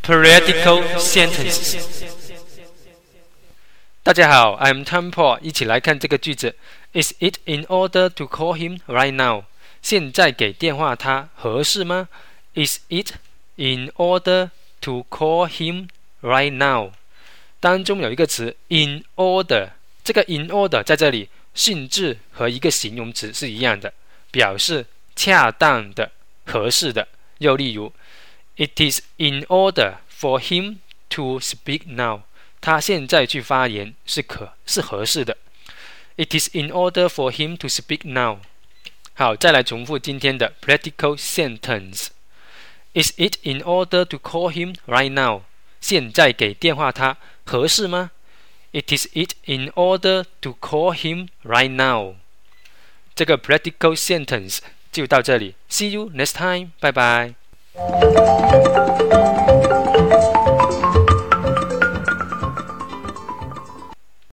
Practical sentences。大家好 ，I'm Tom Paul， 一起来看这个句子。Is it in order to call him right now？ 现在给电话他合适吗 ？Is it in order to call him right now？ 当中有一个词 in order， 这个 in order 在这里性质和一个形容词是一样的，表示恰当的、合适的。又例如 ，It is in order for him to speak now。他现在去发言是合适的。It is in order for him to speak now。好，再来重复今天的 practical sentence。Is it in order to call him right now？ 现在给电话他合适吗 ？It is it in order to call him right now。这个 practical sentence 就到这里。See you next time。拜拜。